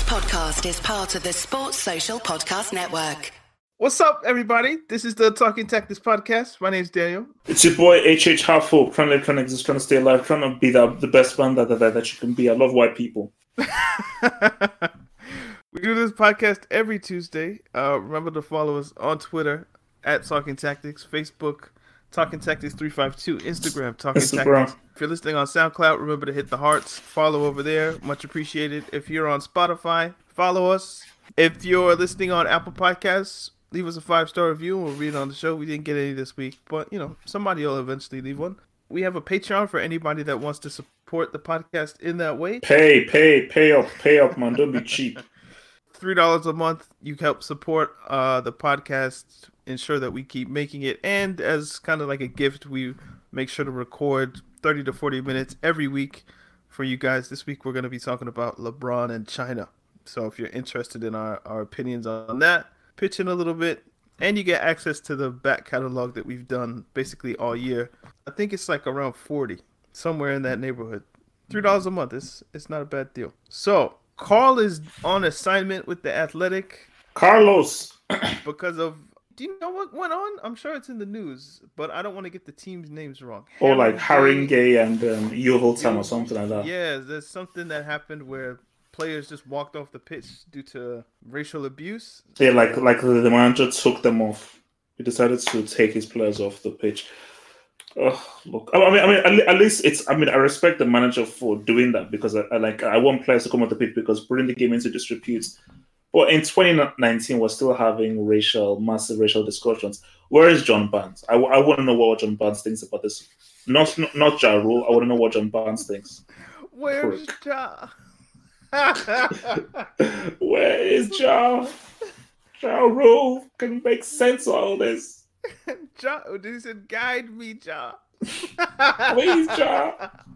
podcast is part of the Sports Social Podcast Network. What's up, everybody? This is the Talking Tactics podcast. My name's Daniel. It's your boy HH Halfo, trying to exist, trying to stay alive, trying to be the best man that you can be. I love white people. We do this podcast every Tuesday. Remember to follow us on Twitter at Talking Tactics, Facebook Talking Tactics 352, Instagram Talking Tactics. If you're listening on SoundCloud, remember to hit the hearts, follow over there, much appreciated. If you're on Spotify, follow us. If you're listening on Apple Podcasts, leave us a 5-star review and we'll read it on the show. We didn't get any this week, but somebody will eventually leave one. We have a Patreon for anybody that wants to support the podcast in that way. Pay up, man. Don't be cheap. $3 a month, you help support the podcast, ensure that we keep making it, and as kind of like a gift, we make sure to record 30 to 40 minutes every week for you guys. This week we're going to be talking about LeBron and China. So if you're interested in our opinions on that, pitch in a little bit, and you get access to the back catalog that we've done basically all year. I think it's like around 40, somewhere in that neighborhood. $3 a month, it's not a bad deal. So Carl is on assignment with The Athletic. Carlos. Because of, do you know what went on? I'm sure it's in the news, but I don't want to get the team's names wrong. Or like Haringey and Yoveltam or something like that. Yeah, there's something that happened where players just walked off the pitch due to racial abuse. Yeah, like the manager took them off. He decided to take his players off the pitch. Look, I mean, at least I respect the manager for doing that because I want players to come off the pitch because bringing the game into disrepute. But in 2019, we're still having massive racial discussions. Where is John Barnes? I want to know what John Barnes thinks about this. Not Ja Rule. I want to know what John Barnes thinks. Where's Ja? Where is Ja? Ja Rule can make sense of all this. Ja, he said, "Guide me, Ja." Please, Ja.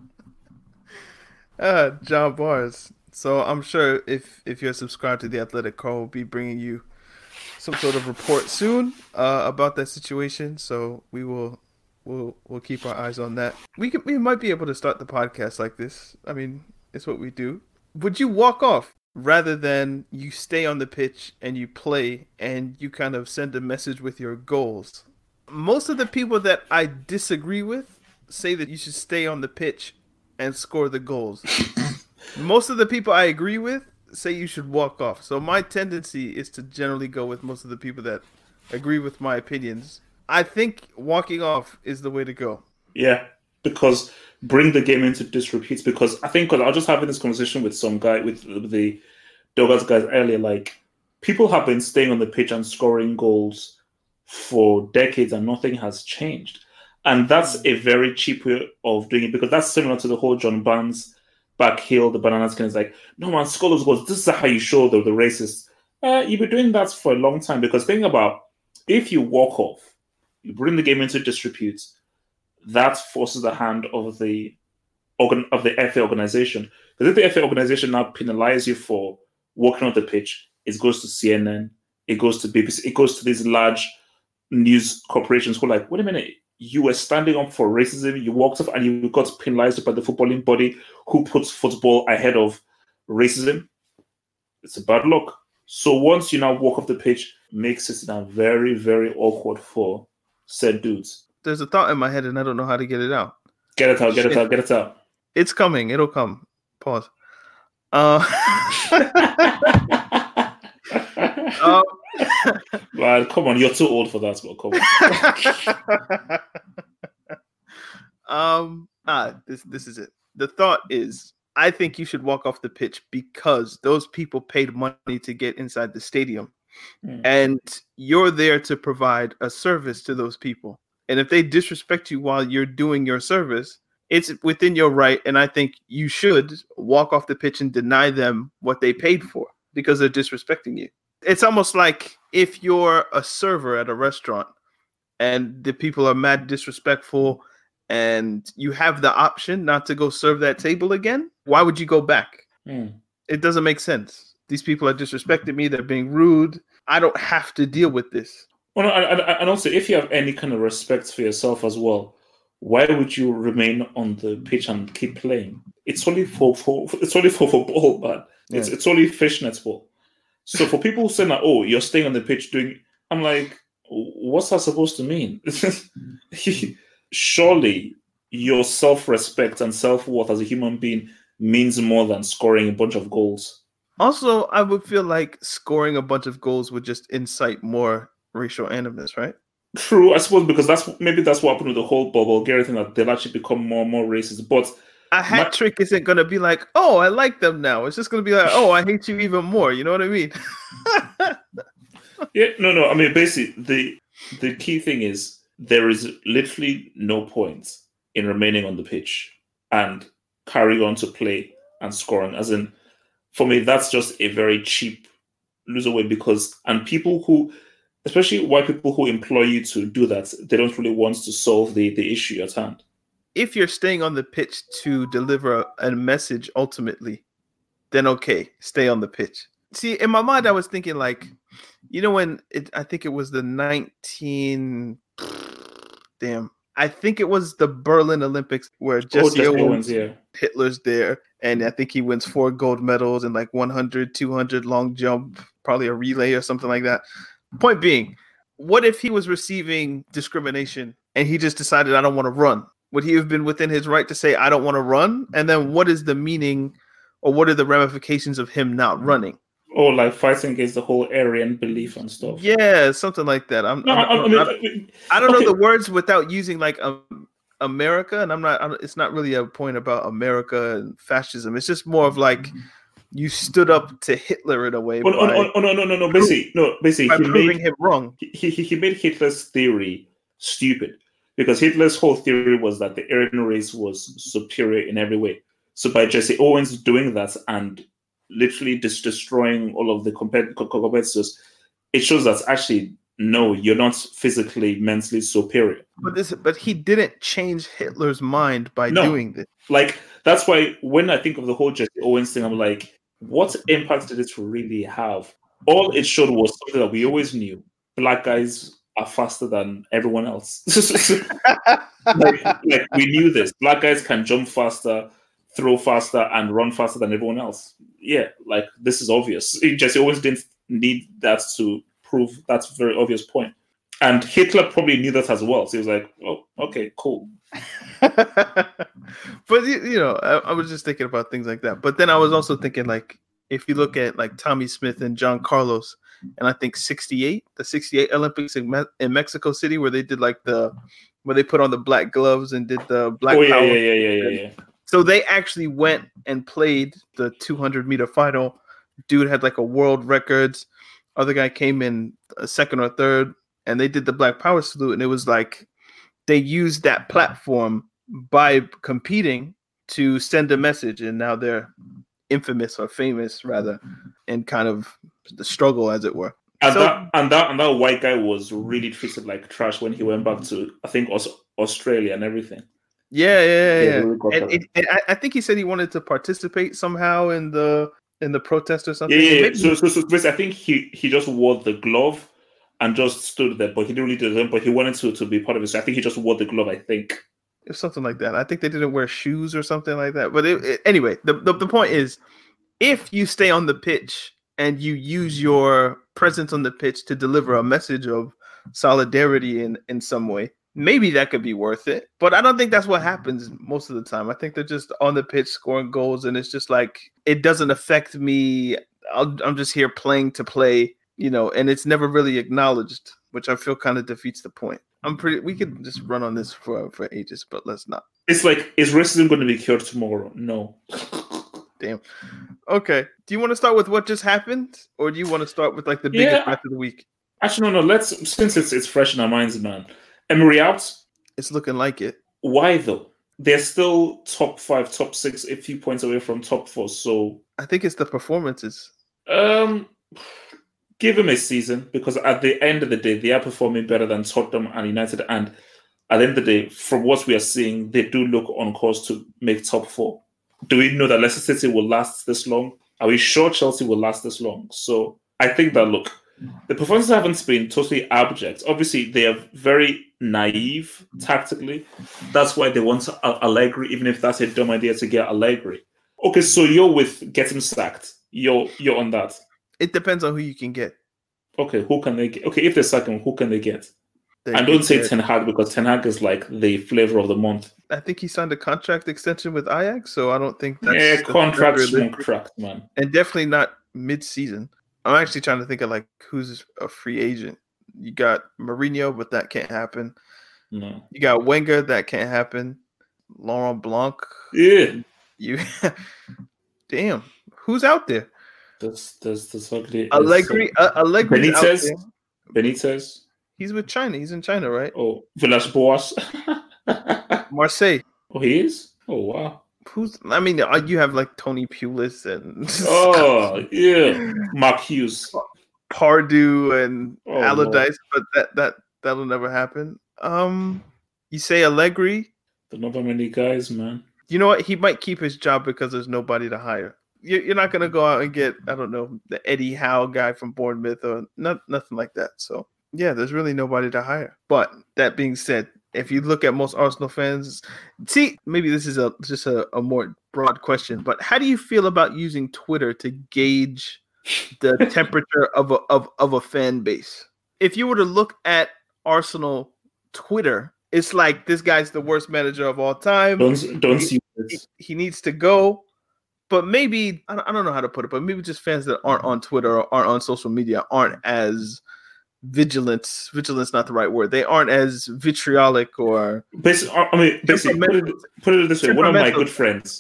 John Barnes. So I'm sure if you're subscribed to The Athletic, Carl will be bringing you some sort of report soon about that situation. So we'll keep our eyes on that. We might be able to start the podcast like this. I mean, it's what we do. Would you walk off rather than you stay on the pitch and you play and you kind of send a message with your goals? Most of the people that I disagree with say that you should stay on the pitch and score the goals. Most of the people I agree with say you should walk off. So my tendency is to generally go with most of the people that agree with my opinions. I think walking off is the way to go. Yeah, because bring the game into disrepute. Because I was just having this conversation with some guy, with the Doggers guys earlier. Like, people have been staying on the pitch and scoring goals for decades and nothing has changed. And that's a very cheap way of doing it because that's similar to the whole John Barnes backheel, the banana skin is like, no man, score those goals. This is how you show the racists. You've been doing that for a long time because think about if you walk off, you bring the game into disrepute, that forces the hand of the FA organization. Because if the FA organization now penalizes you for walking on the pitch, it goes to CNN, it goes to BBC, it goes to these large news corporations who are like, wait a minute, you were standing up for racism, you walked off and you got penalized by the footballing body who puts football ahead of racism. It's a bad look. So once you now walk off the pitch, makes it now very, very awkward for said dudes. There's a thought in my head and I don't know how to get it out. Get it out. It's coming. It'll come. Pause. Man, come on, you're too old for that, but come on. This is it. The thought is, I think you should walk off the pitch because those people paid money to get inside the stadium. And you're there to provide a service to those people. And if they disrespect you while you're doing your service, it's within your right. And I think you should walk off the pitch and deny them what they paid for because they're disrespecting you. It's almost like if you're a server at a restaurant and the people are mad disrespectful and you have the option not to go serve that table again, why would you go back? It doesn't make sense. These people are disrespecting me. They're being rude. I don't have to deal with this. Well, and also, if you have any kind of respect for yourself as well, why would you remain on the pitch and keep playing? It's only for football, but Yeah. It's only fishnet ball. So for people saying that, oh, you're staying on the pitch doing, I'm like, what's that supposed to mean? Surely your self-respect and self-worth as a human being means more than scoring a bunch of goals. Also, I would feel like scoring a bunch of goals would just incite more racial animus, right? True, I suppose, because that's what happened with the whole Bulgaria thing, that they'll actually become more and more racist. But a hat trick isn't going to be like, oh, I like them now. It's just going to be like, oh, I hate you even more. You know what I mean? Yeah, no. I mean, basically, the key thing is there is literally no point in remaining on the pitch and carrying on to play and scoring. As in, for me, that's just a very cheap loser way, because, and people who, especially white people who employ you to do that, they don't really want to solve the issue at hand. If you're staying on the pitch to deliver a message ultimately, then okay, stay on the pitch. See, in my mind, I was thinking like, you know, I think it was the I think it was the Berlin Olympics where Jesse Owens, Hitler's there, and I think he wins 4 gold medals in like 100, 200 long jump, probably a relay or something like that. Point being, what if he was receiving discrimination and he just decided, I don't want to run? Would he have been within his right to say, I don't want to run? And then what is the meaning, or what are the ramifications of him not running? Oh, like fighting against the whole Aryan belief and stuff. Yeah, something like that. I don't know the words without using like America, and it's not really a point about America and fascism. It's just more of like you stood up to Hitler in a way. No. Basically, by proving him wrong. He made Hitler's theory stupid, because Hitler's whole theory was that the Aryan race was superior in every way. So by Jesse Owens doing that and literally destroying all of the competitors, it shows that actually, no, you're not physically, mentally superior. But he didn't change Hitler's mind by doing this. Like, that's why when I think of the whole Jesse Owens thing, I'm like, what impact did it really have? All it showed was something that we always knew. Black guys are faster than everyone else. like we knew this. Black guys can jump faster, throw faster, and run faster than everyone else. Yeah, like, this is obvious. Jesse Owens didn't need that to prove that very obvious point. And Hitler probably knew that as well. So he was like, oh, okay, cool. But, you know, I was just thinking about things like that. But then I was also thinking, like, if you look at, like, Tommy Smith and John Carlos, and I think the 68 Olympics in Mexico City, where they did, like, where they put on the black gloves and did the black power. Yeah. So they actually went and played the 200-meter final. Dude had like a world records. Other guy came in a second or third, and they did the Black Power salute. And it was like they used that platform by competing to send a message. And now they're infamous, or famous rather, in kind of the struggle, as it were. And that white guy was really treated like trash when he went back to, I think, Australia and everything. Yeah. And I think he said he wanted to participate somehow in the protest or something. Yeah. So basically, I think he just wore the glove and just stood there, but he didn't really do it. But he wanted to be part of it. So I think he just wore the glove, I think. It's something like that. I think they didn't wear shoes or something like that. But anyway, the point is, if you stay on the pitch and you use your presence on the pitch to deliver a message of solidarity in some way, maybe that could be worth it. But I don't think that's what happens most of the time. I think they're just on the pitch scoring goals, and it's just like, it doesn't affect me. I'm just here playing to play, you know, and it's never really acknowledged, which I feel kind of defeats the point. We could just run on this for ages, but let's not. It's like, is racism going to be cured tomorrow? No. Damn. Okay. Do you want to start with what just happened, or do you want to start with like the biggest match of the week? Actually, no. Let's, since it's fresh in our minds, man. Emery out? It's looking like it. Why though? They're still top 5, top 6, a few points away from top 4. So I think it's the performances. Give him a season, because at the end of the day, they are performing better than Tottenham and United. And at the end of the day, from what we are seeing, they do look on course to make top 4. Do we know that Leicester City will last this long? Are we sure Chelsea will last this long? So I think that, look, the performances haven't been totally abject. Obviously, they are very naive tactically. That's why they want Allegri, even if that's a dumb idea to get Allegri. Okay, so you're with get him sacked. You're on that. It depends on who you can get. Okay, who can they get? Okay, if they sack him, who can they get? They And don't could say get- Ten Hag, because Ten Hag is like the flavor of the month. I think he signed a contract extension with Ajax, so I don't think that's Yeah, contract, realistic. contract, man. And definitely not mid-season. I'm actually trying to think of like who's a free agent. You got Mourinho, but that can't happen. No. You got Wenger, that can't happen. Laurent Blanc. Yeah. You damn. Who's out there? There's ugly. Allegri. Allegri's out Benitez. there. Benitez. He's with China. He's in China, right? Oh, Villas-Boas. Marseille. Oh, he is? Oh, wow. Who's? I mean, you have like Tony Pulis and Oh, yeah. Mark Hughes. Pardew and Oh, Allardyce, but that'll never happen. You say Allegri. There are not that many guys, man. You know what? He might keep his job because there's nobody to hire. You're not gonna go out and get, I don't know, the Eddie Howe guy from Bournemouth or nothing like that. So yeah, there's really nobody to hire. But that being said, if you look at most Arsenal fans, see, maybe this is just a more broad question, but how do you feel about using Twitter to gauge the temperature of a fan base? If you were to look at Arsenal Twitter, it's like this guy's the worst manager of all time. Don't see this. He needs to go. But maybe, I don't know how to put it, but maybe just fans that aren't on Twitter or aren't on social media aren't as vigilant's not the right word. They aren't as vitriolic or... Basically, put it this way. One of my good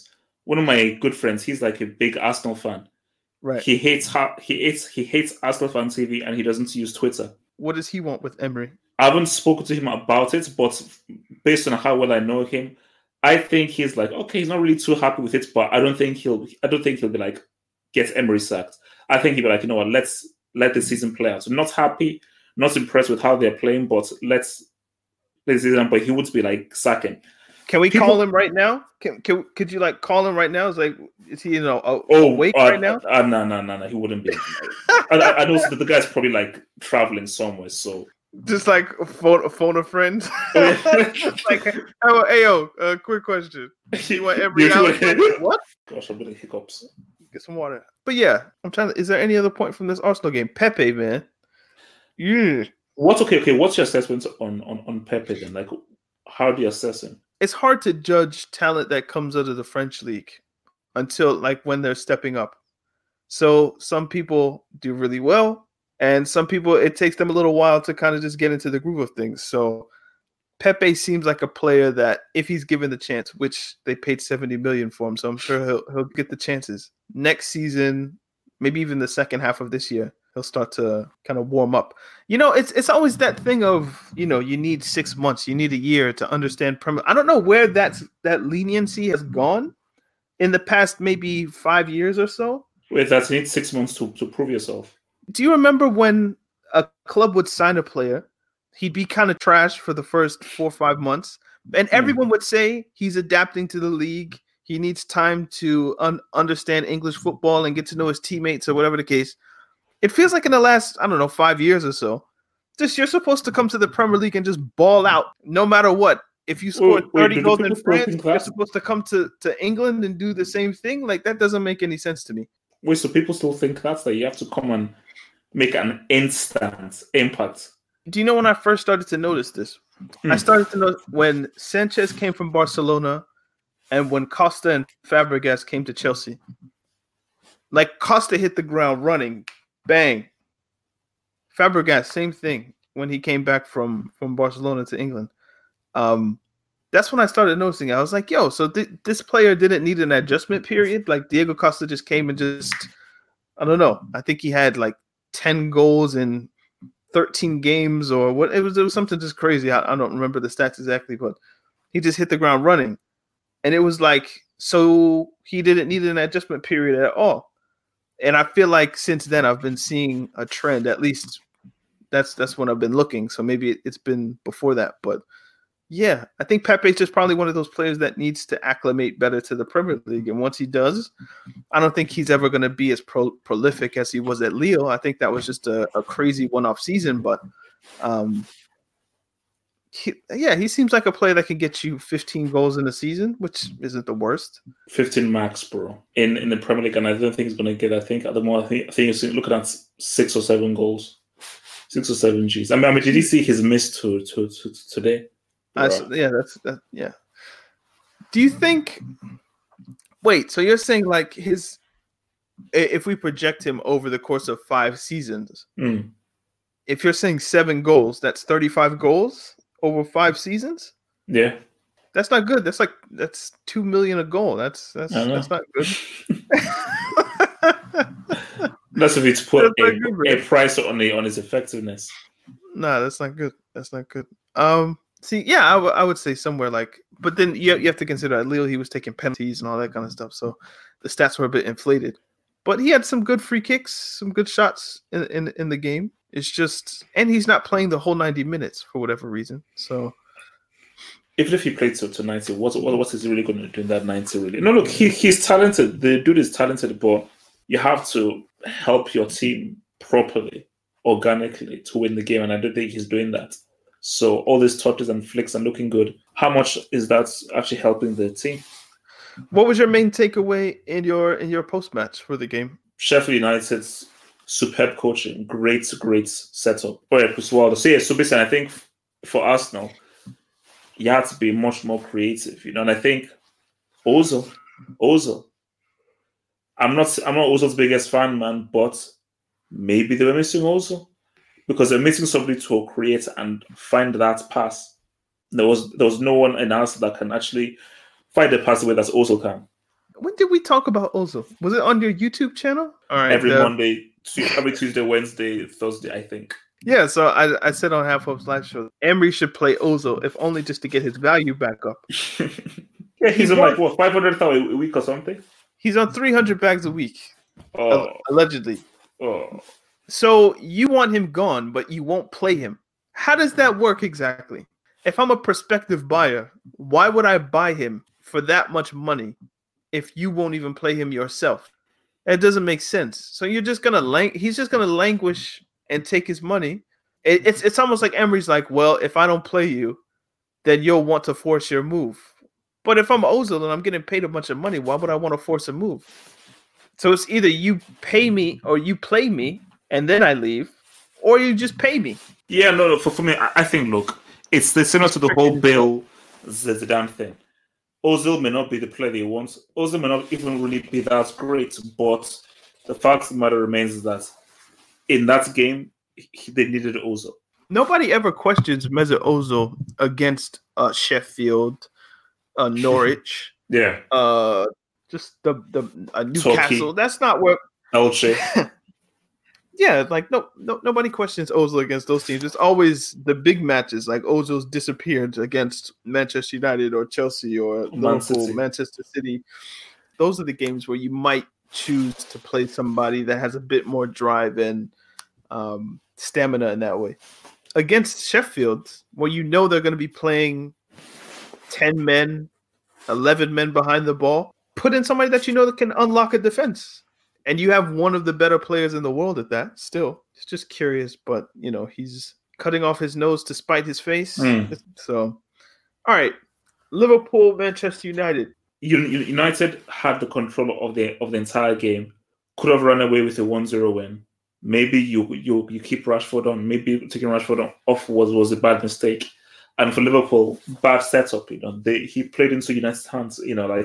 friends, he's like a big Arsenal fan. Right. He hates Arsenal fan TV, and he doesn't use Twitter. What does he want with Emery? I haven't spoken to him about it, but based on how well I know him, I think he's like, okay, he's not really too happy with it, but I don't think he'll be like, get Emery sacked. I think he'll be like, you know what, let's let the season play out. So not happy, not impressed with how they're playing, but let's play the season. But he would be like sacking. Can we call him right now? Could you like call him right now? It's like, is he awake right now? No, he wouldn't be. I know that the guy's probably like traveling somewhere, so. Just like phone a friend. Like, quick question. You want every hour? What? Gosh, I'm getting hiccups. Get some water. But yeah, is there any other point from this Arsenal game? Pepe, man. Yeah. What's your assessment on Pepe then? Like, how do you assess him? It's hard to judge talent that comes out of the French league until like when they're stepping up. So some people do really well. And some people, it takes them a little while to kind of just get into the groove of things. So Pepe seems like a player that if he's given the chance, which they paid $70 million for him, so I'm sure he'll get the chances. Next season, maybe even the second half of this year, he'll start to kind of warm up. You know, it's always that thing of, you know, you need 6 months, you need a year to understand Premier. I don't know where that leniency has gone in the past maybe 5 years or so. Wait, that you need 6 months to prove yourself. Do you remember when a club would sign a player, he'd be kind of trash for the first 4 or 5 months, and everyone would say he's adapting to the league, he needs time to understand English football and get to know his teammates or whatever the case. It feels like in the last, 5 years or so, just you're supposed to come to the Premier League and just ball out no matter what. If you scored 30 goals in France, you're supposed to come to England and do the same thing? Like, that doesn't make any sense to me. Wait, so people still think that you have to come and make an instant impact? Do you know when I first started to notice this? I started to notice when Sanchez came from Barcelona and when Costa and Fabregas came to Chelsea. Like, Costa hit the ground running, bang. Fabregas, same thing when he came back from Barcelona to England. That's when I started noticing. I was like, yo, so this player didn't need an adjustment period? Like, Diego Costa just came and just, I don't know. I think he had like 10 goals in 13 games or what. It was something just crazy. I don't remember the stats exactly, but he just hit the ground running. And it was like, so he didn't need an adjustment period at all. And I feel like since then I've been seeing a trend. At least that's when I've been looking. So maybe it's been before that, but yeah, I think Pepe's just probably one of those players that needs to acclimate better to the Premier League. And once he does, I don't think he's ever going to be as prolific as he was at Lille. I think that was just a crazy one-off season. But he seems like a player that can get you 15 goals in a season, which isn't the worst. 15 max, bro, in the Premier League, and I don't think he's going to get. I think at the moment, I think he's looking at 6 or 7 goals, 6 or 7 Gs. I mean, did you see his miss to today? Yeah. Do you think? Wait, so you're saying like if we project him over the course of 5 seasons, if you're saying 7 goals, that's 35 goals over 5 seasons? Yeah. That's not good. That's 2 million a goal. That's not good. That's if it's put a price on his effectiveness. No, that's not good. That's not good. I would say somewhere like, but then you have to consider at Lille he was taking penalties and all that kind of stuff, so the stats were a bit inflated. But he had some good free kicks, some good shots in the game. It's just, and he's not playing the whole 90 minutes for whatever reason. So even if he played to 90, what is he really going to do in that 90? Really? No, look, he's talented. The dude is talented, but you have to help your team properly, organically, to win the game, and I don't think he's doing that. So all these touches and flicks and looking good, how much is that actually helping the team? What was your main takeaway in your post match for the game? Sheffield United's superb coaching, great setup. But Chris so basically, I think for Arsenal, you have to be much more creative, and I think Ozil. I'm not Ozil's biggest fan, man, but maybe they were missing Ozil because they're missing somebody to create and find that pass. There was no one in Arsenal that can actually find the pass the way that Ozil can. When did we talk about Ozil? Was it on your YouTube channel? All right, every Monday, every Tuesday, Wednesday, Thursday, I think. Yeah, so I said on Half Hope's live show, Emery should play Ozil, if only just to get his value back up. Yeah, he's on like, what, 500,000 a week or something? He's on 300 bags a week, allegedly. Oh. So you want him gone, but you won't play him. How does that work exactly? If I'm a prospective buyer, why would I buy him for that much money if you won't even play him yourself? That doesn't make sense. So you're just gonna he's just gonna languish and take his money. It's almost like Emery's like, well, if I don't play you, then you'll want to force your move. But if I'm Ozil and I'm getting paid a bunch of money, why would I want to force a move? So it's either you pay me or you play me and then I leave, or you just pay me. Yeah, no, for me, I think, look, it's similar to the whole Bale Zidane thing. Ozil may not be the player they want. Ozil may not even really be that great, but the fact of the matter remains is that in that game, they needed Ozil. Nobody ever questions Mesut Ozil against Sheffield, Norwich. Yeah. Just the Newcastle. Turkey. That's not where Elche. Yeah, like nobody questions Ozil against those teams. It's always the big matches, like Ozil's disappeared against Manchester United or Chelsea or Liverpool, Manchester City. Those are the games where you might choose to play somebody that has a bit more drive and stamina in that way. Against Sheffield, where you know they're going to be playing 10 men, 11 men behind the ball, put in somebody that you know that can unlock a defense. And you have one of the better players in the world at that still. It's just curious, but, he's cutting off his nose to spite his face. So, all right. Liverpool, Manchester United. United had the control of the entire game. Could have run away with a 1-0 win. Maybe you keep Rashford on. Maybe taking Rashford off was a bad mistake. And for Liverpool, bad setup. He played into United's hands.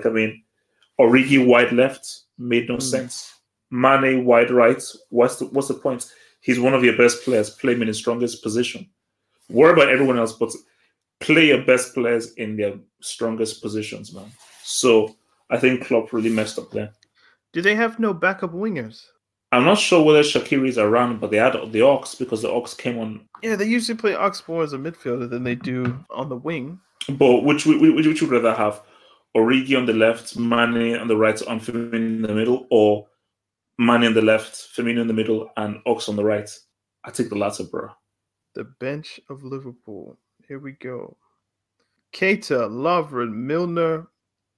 Origi wide left made no sense. Mane wide right. What's the point? He's one of your best players. Play him in his strongest position. Worry about everyone else, but play your best players in their strongest positions, man. So I think Klopp really messed up there. Do they have no backup wingers? I'm not sure whether Shaqiri is around, but they had the Ox because the Ox came on. Yeah, they usually play Ox more as a midfielder than they do on the wing. But which would you rather have? Origi on the left, Mane on the right, and Firmino in the middle, or Mane on the left, Firmino in the middle, and Ox on the right? I take the latter, bro. The bench of Liverpool. Here we go. Keita, Lovren, Milner,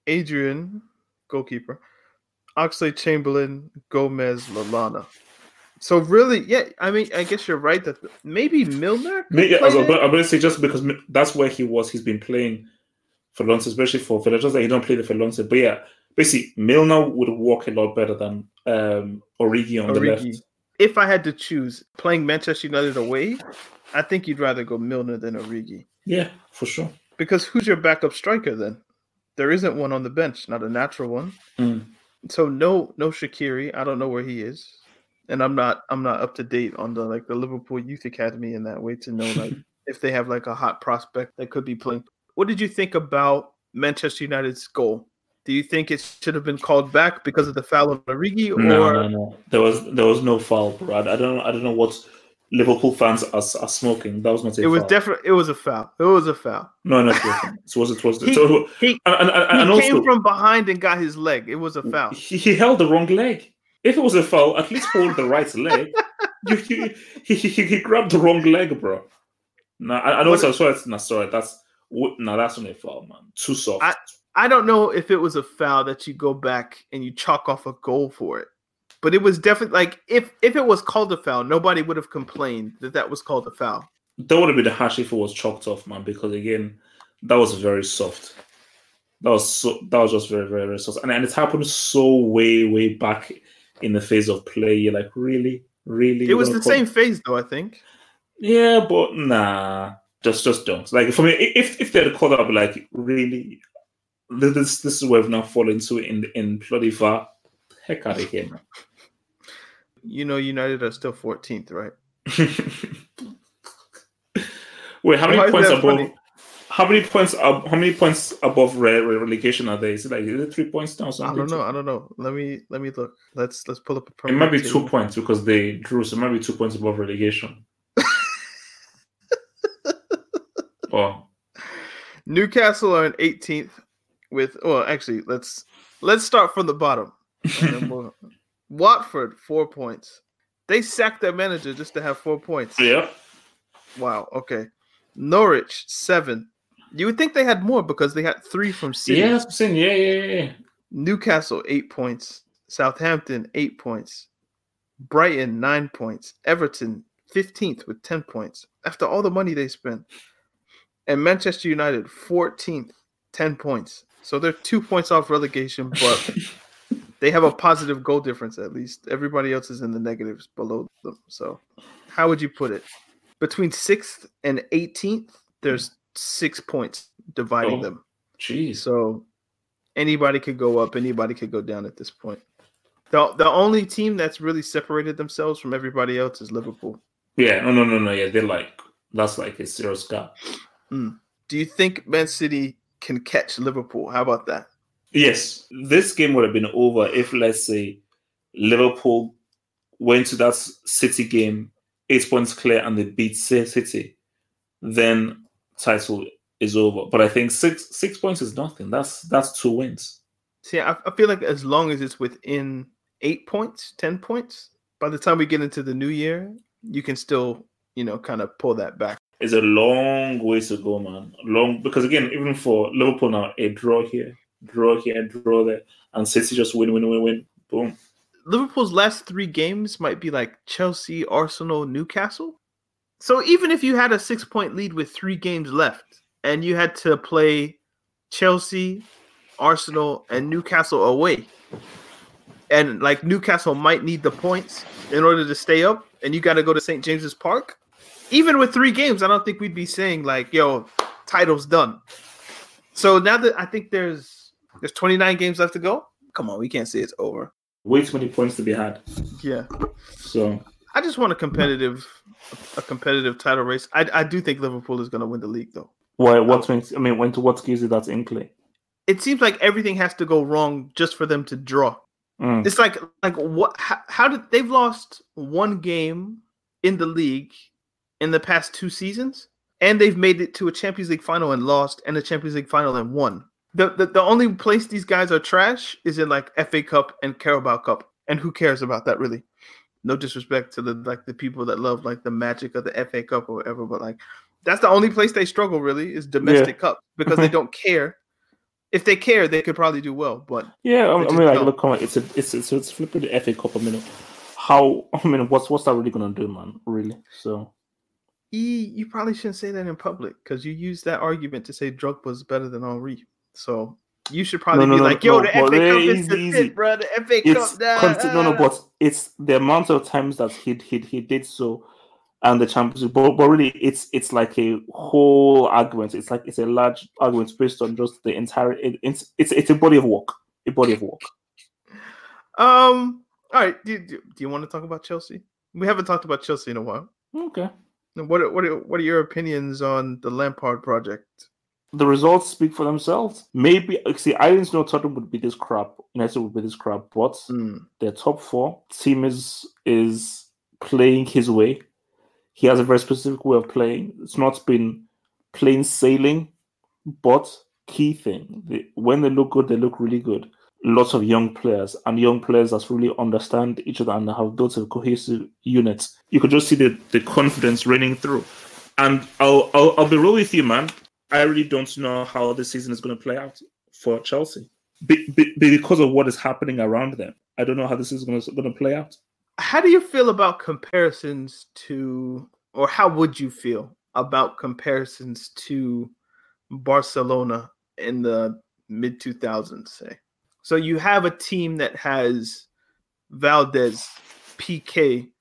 Adrian, goalkeeper, Oxlade-Chamberlain, Gomez, Lallana. So really, yeah. I mean, I guess you're right that maybe Milner. I'm going to say just because that's where he was. He's been playing for Lens, especially for Villa. Just like he don't play the for Lens, but yeah, basically Milner would work a lot better than Origi on the left. If I had to choose playing Manchester United away, I think you'd rather go Milner than Origi. Yeah, for sure. Because who's your backup striker then? There isn't one on the bench, not a natural one. So no Shaqiri. I don't know where he is. And I'm not up to date on the Liverpool Youth Academy in that way to know if they have like a hot prospect that could be playing. What did you think about Manchester United's goal? Do you think it should have been called back because of the foul on Origi? No. There was no foul, bro. I don't know what Liverpool fans are smoking. That was not a foul. It was a foul. It was a foul. No, it was. He came from behind and got his leg. It was a foul. He held the wrong leg. If it was a foul, at least hold the right leg. He grabbed the wrong leg, bro. No, I know. Sorry. That's not a foul, man. Too soft. I don't know if it was a foul that you go back and you chalk off a goal for it. But it was definitely like if it was called a foul, nobody would have complained that was called a foul. That would have been harsh if it was chalked off, man. Because again, that was very soft. That was just very, very, very soft, and it happened so way back in the phase of play. You're like, really. It was the same phase, though. I think. Yeah, but nah, just don't. Like for me, if they had called up, like really, this is where we've now fallen into in bloody VAR. Heck out of here, man. You know, United are still 14th, right? Wait, how many points above? Funny? How many points above relegation are they? Is it 3 points now? I don't know. Let me look. Let's pull up a. It might be 2 points because they drew, so it might be 2 points above relegation. Oh. Newcastle are in 18th with. Well, actually, let's start from the bottom. Watford 4 points. They sacked their manager just to have 4 points. Yeah. Wow. Okay. Norwich 7. You would think they had more because they had 3 from City. Yeah, that's yeah. Newcastle 8 points. Southampton 8 points. Brighton 9 points. Everton 15th with 10 points after all the money they spent. And Manchester United 14th, 10 points. So they're 2 points off relegation, but they have a positive goal difference at least. Everybody else is in the negatives below them. So how would you put it? Between 6th and 18th, there's 6 points dividing them. Jeez. So anybody could go up, anybody could go down at this point. The only team that's really separated themselves from everybody else is Liverpool. Yeah, no. Yeah, that's like a serious gap. Do you think Man City can catch Liverpool? How about that? Yes. This game would have been over if, let's say, Liverpool went to that City game 8 points clear and they beat City. Then title is over. But I think 6 points is nothing. That's 2 wins. See, I feel like as long as it's within 8 points, 10 points, by the time we get into the new year, you can still, kind of pull that back. It's a long way to go, man. Because again, even for Liverpool now, a draw here, draw there, and City just win. Boom. Liverpool's last 3 games might be like Chelsea, Arsenal, Newcastle. So even if you had a 6-point lead with 3 games left and you had to play Chelsea, Arsenal, and Newcastle away, and like Newcastle might need the points in order to stay up, and you got to go to St. James's Park, even with 3 games, I don't think we'd be saying like, yo, title's done. So now that I think there's 29 games left to go, come on, we can't say it's over. Way too many points to be had. Yeah. So I just want a competitive title race. I do think Liverpool is going to win the league, though. Why? What gives you that inkling? It seems like everything has to go wrong just for them to draw. It's like what? How did they've lost 1 game in the league in the past 2 seasons, and they've made it to a Champions League final and lost, and a Champions League final and won. The only place these guys are trash is in like FA Cup and Carabao Cup, and who cares about that really? No disrespect to the people that love like the magic of the FA Cup or whatever, but like that's the only place they struggle really is domestic cup because they don't care. If they care, they could probably do well. But yeah, I mean, like, look, come on, it's flipping the FA Cup. I mean, what's that really gonna do, man? Really? So you probably shouldn't say that in public because you use that argument to say Drogba's better than Henry. So you should probably the FA Cup is the shit, bro. The FA Cup, no, but it's the amount of times that he did so, and the Champions League. But really, it's like a whole argument. It's a large argument based on just the entire. It's a body of work. A body of work. All right. Do you want to talk about Chelsea? We haven't talked about Chelsea in a while. Okay. What are your opinions on the Lampard project? The results speak for themselves. Maybe I didn't know Tottenham would be this crap. United would be this crap, but their top four team is playing his way. He has a very specific way of playing. It's not been plain sailing, but key thing, when they look good, they look really good. Lots of young players that really understand each other and have built a cohesive unit. You could just see the confidence raining through. And I'll be real with you, man. I really don't know how this season is going to play out for Chelsea because of what is happening around them. I don't know how this is going to play out. How do you feel about comparisons to, or how would you feel about comparisons to Barcelona in the mid-2000s, say? So you have a team that has Valdez, Piqué,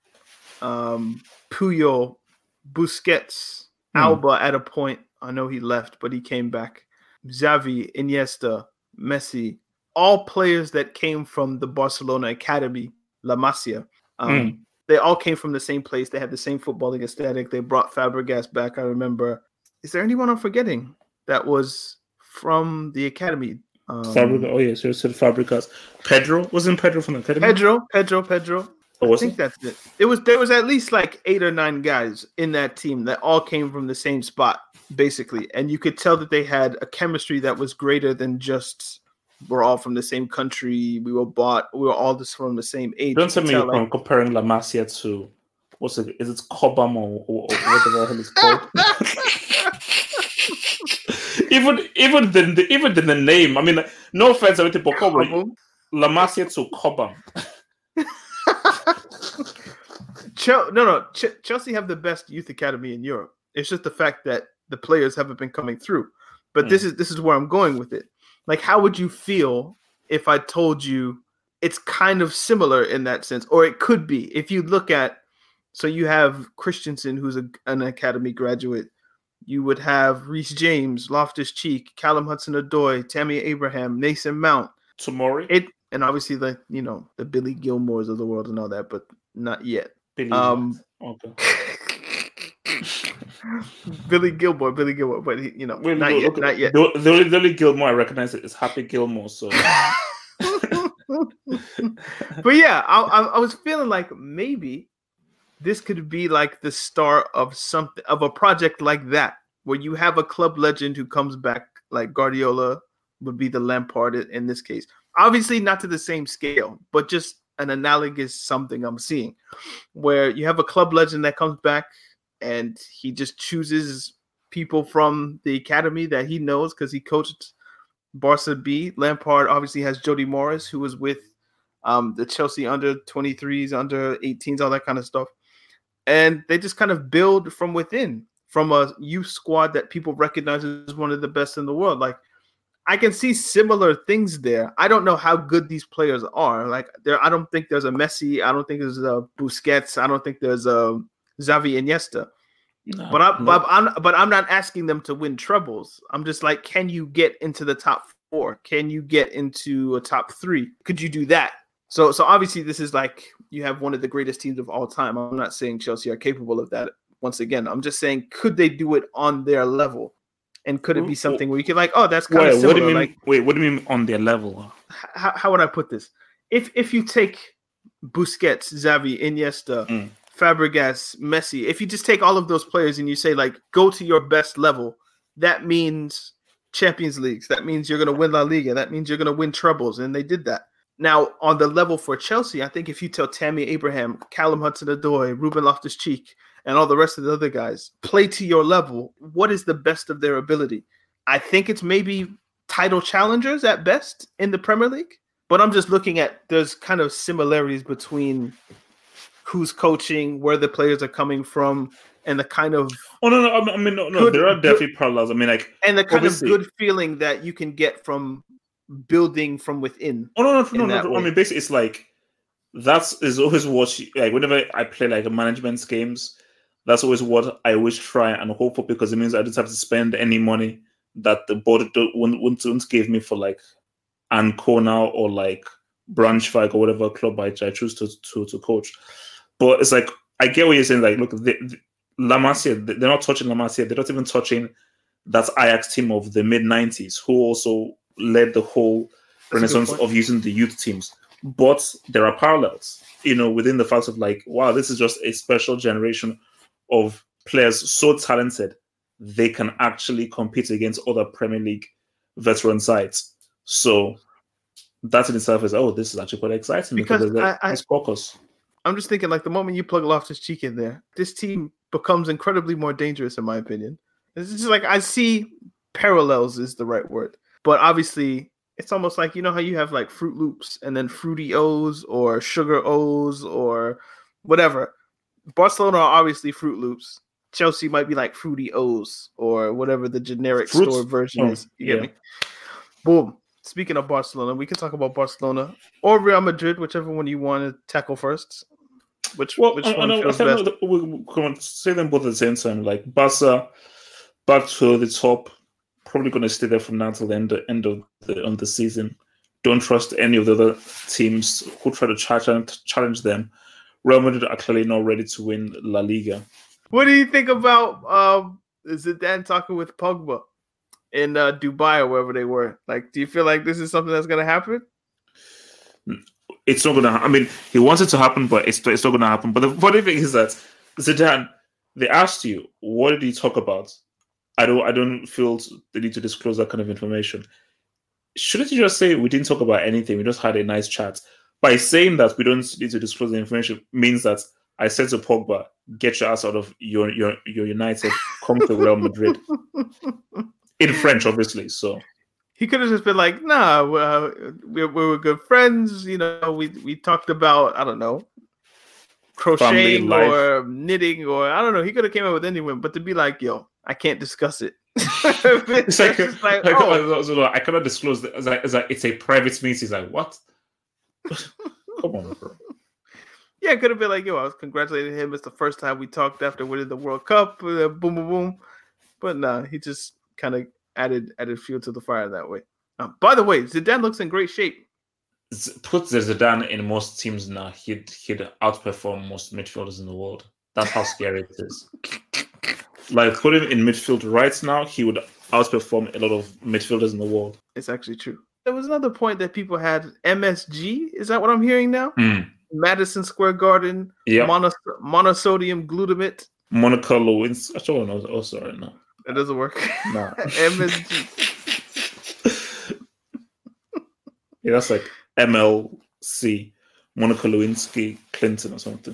Puyol, Busquets, Alba at a point. I know he left, but he came back. Xavi, Iniesta, Messi, all players that came from the Barcelona Academy, La Masia. They all came from the same place. They had the same footballing aesthetic. They brought Fabregas back, I remember. Is there anyone I'm forgetting that was from the Academy? Fabregas. So Fabregas. Pedro? Wasn't Pedro from the Academy? Pedro. I think that's it. There was at least like 8 or 9 guys in that team that all came from the same spot, basically. And you could tell that they had a chemistry that was greater than just we're all from the same country. We were all just from the same age. Don't tell me you're comparing La Masia to is it Cobham or whatever the hell it's called? even the name. I mean, no offense, everything, but La Masia to Cobham. Chelsea have the best youth academy in Europe. It's just the fact that the players haven't been coming through. But this is where I'm going with it. Like, how would you feel if I told you it's kind of similar in that sense, or it could be? If you look at, so you have Christensen, who's an academy graduate. You would have Reece James, Loftus-Cheek, Callum Hudson-Odoi, Tammy Abraham, Mason Mount, Tomori. And obviously the Billy Gilmores of the world and all that, but not yet. Okay. Billy Gilmore, but not yet. The only Gilmore I recognize is Happy Gilmore. So, but yeah, I was feeling like maybe this could be like the start of something, of a project like that, where you have a club legend who comes back, like Guardiola would be the Lampard in this case. Obviously, not to the same scale, but just an analogous something I'm seeing, where you have a club legend that comes back and he just chooses people from the academy that he knows because he coached Barca B. Lampard obviously has Jody Morris, who was with the Chelsea under 23s, under 18s, all that kind of stuff. And they just kind of build from within, from a youth squad that people recognize as one of the best in the world. Like, I can see similar things there. I don't know how good these players are. Like, I don't think there's a Messi. I don't think there's a Busquets. I don't think there's a Xavi Iniesta. No, but I'm not asking them to win trebles. I'm just like, can you get into the top 4? Can you get into a top 3? Could you do that? So obviously this is like, you have one of the greatest teams of all time. I'm not saying Chelsea are capable of that. Once again, I'm just saying, could they do it on their level? And could it be something where you could like, oh, that's kind of similar. What do you mean on their level? How would I put this? If you take Busquets, Xavi, Iniesta, Fabregas, Messi, if you just take all of those players and you say, like, go to your best level, that means Champions Leagues. That means you're going to win La Liga. That means you're going to win trebles. And they did that. Now, on the level for Chelsea, I think if you tell Tammy Abraham, Callum Hudson-Odoi, Ruben Loftus-Cheek, and all the rest of the other guys, play to your level, what is the best of their ability? I think it's maybe title challengers at best in the Premier League. But I'm just looking at, there's kind of similarities between who's coaching, where the players are coming from, and the kind of no. There are definitely parallels. I mean, like, and the kind of good feeling that you can get from building from within. No. I mean, basically, it's like is always what like whenever I play like management games, that's always what I always try and hope for, because it means I don't have to spend any money that the board won't give me for like Ancona or like Braunschweig or whatever club I choose to coach. But it's like, I get what you're saying. Like, look, La Masia, they're not touching La Masia. They're not even touching that Ajax team of the mid-90s, who also led the whole renaissance of using the youth teams. But there are parallels, within the fact of like, wow, this is just a special generation of players so talented they can actually compete against other Premier League veteran sides. So that in itself is, this is actually quite exciting because there's focus. I'm just thinking, like, the moment you plug Loftus-Cheek in there, this team becomes incredibly more dangerous, in my opinion. It's just like, I see parallels is the right word. But obviously, it's almost like, how you have like Fruit Loops and then Fruity O's or Sugar O's or whatever. Barcelona are obviously Fruit Loops. Chelsea might be like Fruity O's or whatever the generic store version is. You get me? Boom. Speaking of Barcelona, we can talk about Barcelona or Real Madrid, whichever one you want to tackle first. Which one feels best? We're going to say them both at the same time. Like, Barca, back to the top, probably going to stay there from now till the end of the season. Don't trust any of the other teams who try to challenge them. Real Madrid are clearly not ready to win La Liga. What do you think about Zidane talking with Pogba in Dubai or wherever they were? Like, do you feel like this is something that's going to happen? It's not going to happen. I mean, he wants it to happen, but it's not going to happen. But the funny thing is that Zidane, they asked you, what did he talk about? I don't feel the need to disclose that kind of information. Shouldn't you just say we didn't talk about anything? We just had a nice chat. By saying that we don't need to disclose the information means that I said to Pogba, get your ass out of your United, come to Real Madrid. In French, obviously. So he could have just been like, nah, we were good friends. We talked about, I don't know, crocheting or knitting or I don't know. He could have came up with anyone, but to be like, yo, I can't discuss it. It's like I cannot disclose it. It's a private meeting. He's like, what? Come on, bro. Yeah, it could have been like, yo, I was congratulating him. It's the first time we talked after winning the World Cup. Boom, boom, boom. But nah, he just kind of added fuel to the fire that way. By the way, Zidane looks in great shape. Put Zidane in most teams now, he'd outperform most midfielders in the world. That's how scary it is. Like, put him in midfield right now, he would outperform a lot of midfielders in the world. It's actually true. There was another point that people had. MSG, is that what I'm hearing now? Madison Square Garden, monosodium glutamate. Monica Lewinsky. I don't know. Oh, sorry, no. That doesn't work. No. MSG. Yeah, that's like MLC, Monica Lewinsky Clinton or something.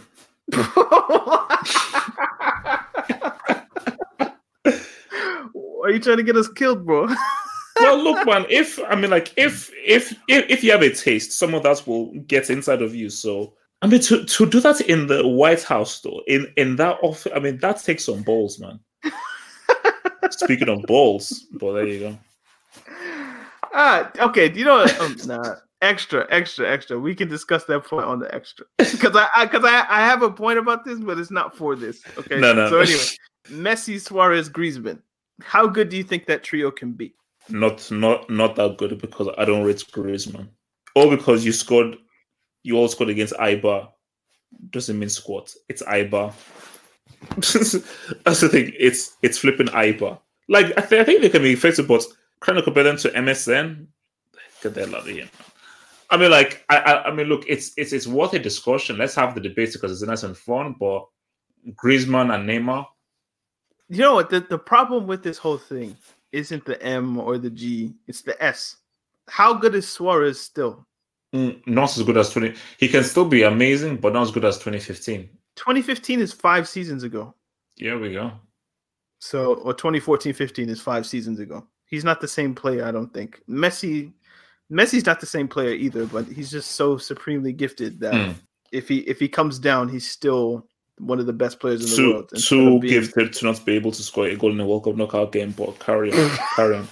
Are you trying to get us killed, bro? Well, look, man. If you have a taste, some of that will get inside of you. So, I mean, to do that in the White House, though, in that office, I mean, that takes some balls, man. Speaking of balls, but there you go. Okay. Do you know what? Nah. Extra. We can discuss that point on the extra because I have a point about this, but it's not for this. Okay. No. So anyway, Messi, Suarez, Griezmann. How good do you think that trio can be? Not that good because I don't rate Griezmann. Or because you all scored against Eibar. Doesn't mean squat. It's Eibar. That's the thing. It's flipping Eibar. Like I think they can be effective, but trying to compare them to MSN, get the hell out of here. I mean, like I mean, look, it's worth a discussion. Let's have the debate because it's nice and fun. But Griezmann and Neymar. You know what? The problem with this whole thing isn't the M or the G. It's the S. How good is Suarez still? Not as good as 20. He can still be amazing, but not as good as 2015. 2015 is 5 seasons ago. Here we go. So, or 2014-15 is 5 seasons ago. He's not the same player, I don't think. Messi's not the same player either, but he's just so supremely gifted that if he comes down, he's still one of the best players in the world. Too gifted to not be able to score a goal in a World Cup knockout game, but carry on.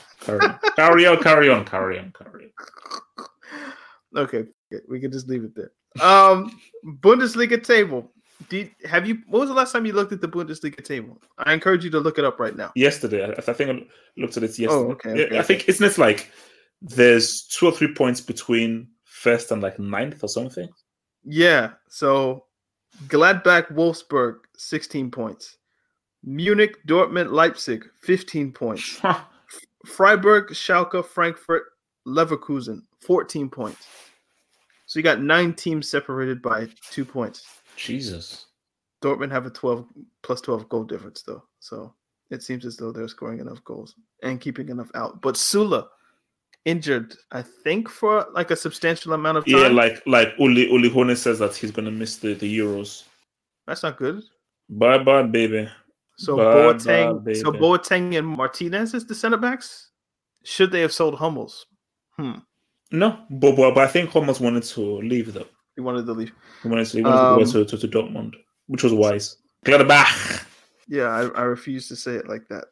Okay, we can just leave it there. Bundesliga table. What was the last time you looked at the Bundesliga table? I encourage you to look it up right now. Yesterday. I think I looked at it yesterday. Oh, okay. I think, isn't it like there's 2 or 3 points between first and like 9th or something? Yeah. So Gladbach, Wolfsburg, 16 points. Munich, Dortmund, Leipzig, 15 points. Freiburg, Schalke, Frankfurt, Leverkusen, 14 points. So you got 9 teams separated by 2 points. Jesus. Dortmund have a 12 goal difference, though. So it seems as though they're scoring enough goals and keeping enough out. But Sula, injured, I think, for like a substantial amount of time. Yeah, like Uli Hoeneß says that he's going to miss the Euros. That's not good. Bye, baby. So Boateng and Martinez is the center backs? Should they have sold Hummels? No, but I think Hummels wanted to leave, though. He wanted to leave. He wanted to go to Dortmund, which was wise. Gladbach. Yeah, I refuse to say it like that.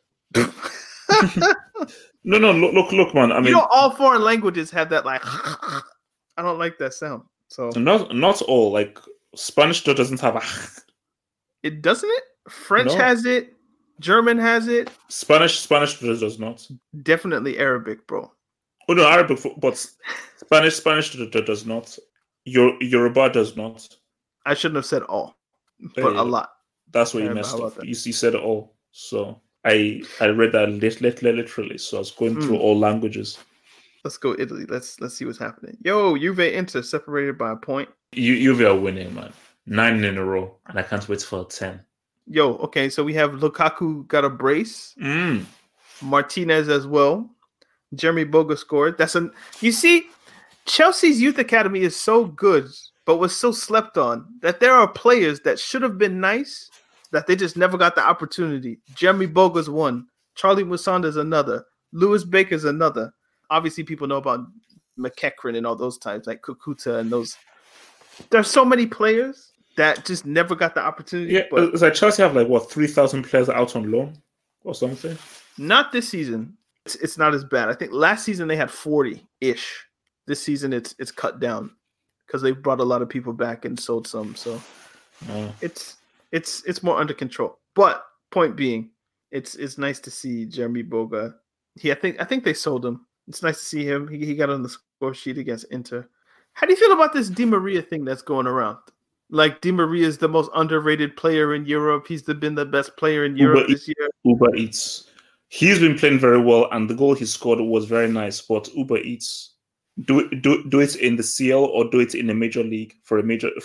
No, look, man. I mean, all foreign languages have that like. I don't like that sound. So not all. Like Spanish doesn't have a. It doesn't it? French has it. German has it. Spanish does not. Definitely Arabic, bro. Oh no, Arabic, but Spanish does not. Yoruba does not. I shouldn't have said all, but a lot. That's what you messed up. You said it all. So I read that literally. So I was going through all languages. Let's go Italy. Let's see what's happening. Yo, Juve Inter separated by a point. Juve are winning, man. 9 in a row, and I can't wait for 10. Yo, okay, so we have Lukaku got a brace. Martinez as well. Jeremy Boga scored. You see, Chelsea's youth academy is so good, but was so slept on that there are players that should have been nice that they just never got the opportunity. Jeremy Boga's one. Charlie Musanda's another. Lewis Baker's another. Obviously, people know about McEachran and all those types, like Kukuta and those. There's so many players that just never got the opportunity. Yeah, but it's like Chelsea have 3,000 players out on loan or something? Not this season. It's not as bad. I think last season they had 40-ish. This season it's cut down because they brought a lot of people back and sold some. So it's more under control. But point being, it's nice to see Jeremy Boga. I think they sold him. It's nice to see him. He got on the score sheet against Inter. How do you feel about this Di Maria thing that's going around? Like Di Maria is the most underrated player in Europe. He's been the best player in Europe this year. Uber Eats. He's been playing very well, and the goal he scored was very nice. But Uber Eats, do it in the CL or do it in a major league for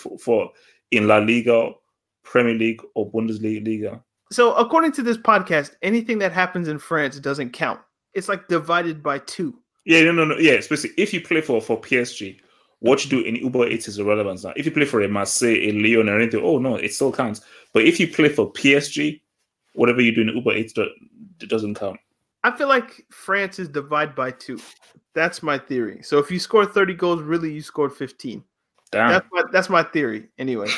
in La Liga, Premier League, or Bundesliga. So according to this podcast, anything that happens in France doesn't count. It's like divided by 2. Yeah, no. Yeah, especially if you play for PSG. What you do in Uber Eats is irrelevant now. If you play for a Marseille, a Lyon, or anything, oh no, it still counts. But if you play for PSG, whatever you do in Uber Eats, it doesn't count. I feel like France is divided by 2. That's my theory. So if you score 30 goals, really you scored 15. Damn. That's my theory. Anyway.